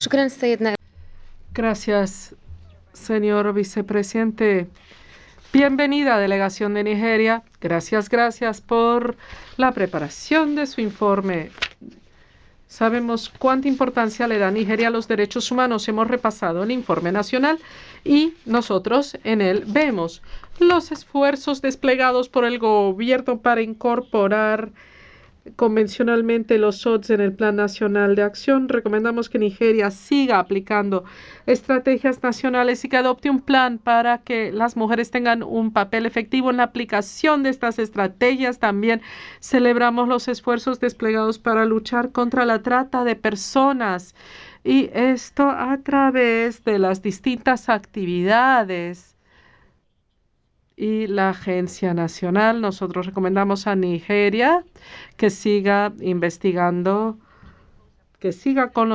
Gracias, señor vicepresidente. Bienvenida, delegación de Nigeria. Gracias por la preparación de su informe. Sabemos cuánta importancia le da Nigeria a los derechos humanos. Hemos repasado el informe nacional y nosotros en él vemos los esfuerzos desplegados por el gobierno para incorporar convencionalmente los ODS en el Plan Nacional de Acción. Recomendamos que Nigeria siga aplicando estrategias nacionales y que adopte un plan para que las mujeres tengan un papel efectivo en la aplicación de estas estrategias. También celebramos los esfuerzos desplegados para luchar contra la trata de personas y esto a través de las distintas actividades y la Agencia Nacional. Nosotros recomendamos a Nigeria que siga investigando, que siga con los